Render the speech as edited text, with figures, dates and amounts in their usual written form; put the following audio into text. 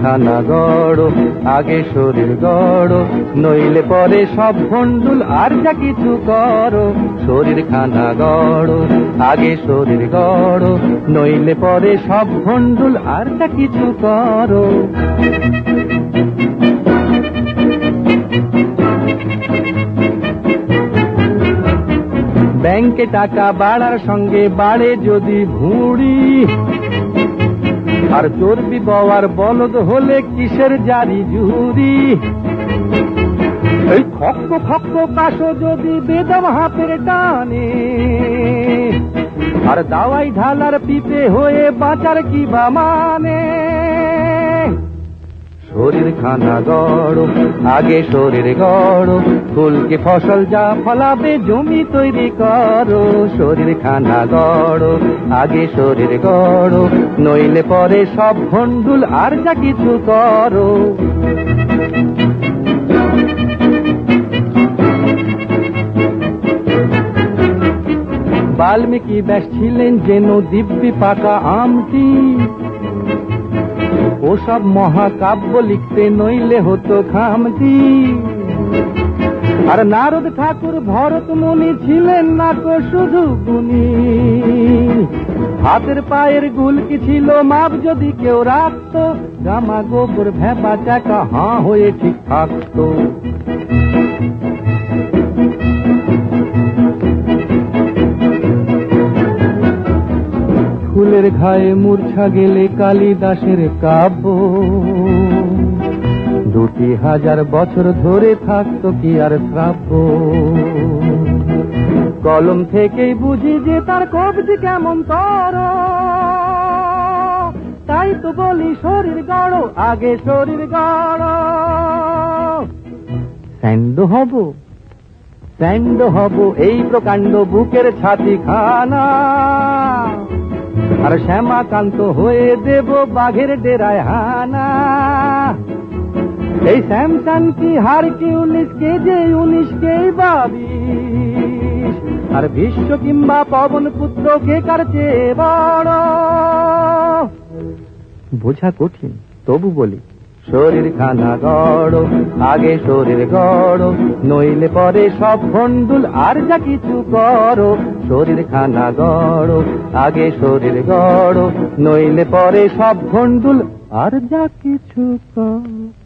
খানা গড়ো, আগে শরীর গড়ো, নইলে পরে সব ভণ্ডুল, আর যা কিছু করো। শরীর খানা গড়ো, আগে শরীর গড়ো, নইলে পরে সব ভণ্ডুল, আর যা কিছু করো। ব্যাংকে টাকা বাড়ার সঙ্গে বাড়ে যদি ভুঁড়ি, আর চর্বি বওয়ার বলদ হলে কিসের জারি জুরি। এই খক্ক খক্ক কাশো যদি বেদম হাতের টানে, আর দাওয়াই ঢালার পিপে হয়ে বাঁচার কি বা মানে। শরীর খানা গড়ো, আগে শরীর গড়ো, ফুলকে ফসল যা ফলাবে জমি তৈরি করো। শরীর খানা গড়ো, আগে শরীর গড়ো, নইলে পরে সব ভণ্ডুল, আর যা কিছু করো। বাল্মীকি ব্যাস ছিলেন যেন দিব্যি পাকা আমটি, ওসব মহাকাব্য লিখতে নইলে হতো খামতি। আর নারদ ঠাকুর ভরত মুনি ছিলেন না তো শুধু গুণী, হাতের পায়ের গুলকি ছিল মাপ যদি কেউ রাখত, জামা গোবর ভেপা চাকা হাঁ হয়ে ঠিক থাকতো। ফুলের ঘায়ে মূর্ছা গেলে কালিদাসের কাব্য, 2000 বছর ধরে থাকতো কি আর শ্রাব্য। কলম থেকেই বুঝি যে তার কবজি কেমন তর, তাই তো বলি শরীর গড়ো, আগে শরীর গড়ো। স্যান্ড হব এই প্রকাণ্ড বুকের ছাতি খানা, আর শ্যামাকান্ত হয়ে দেব বাঘের ডেরায় হানা। এই স্যামসান কি হারকিউলিস কে যে 19 কেই 22, আর ভীষ্ম কিংবা পবন পুত্র কে কার চেয়ে বড়। বোঝা কঠিন তবু বলি, শরীর খানা গড়ো, আগে শরীর গড়ো, নইলে পরে সব ভণ্ডুল, আর যা কিছু করো। শরীর খানা গড়ো, আগে শরীর গড়ো, নইলে পরে সব ভণ্ডুল, আর যা কিছু করো।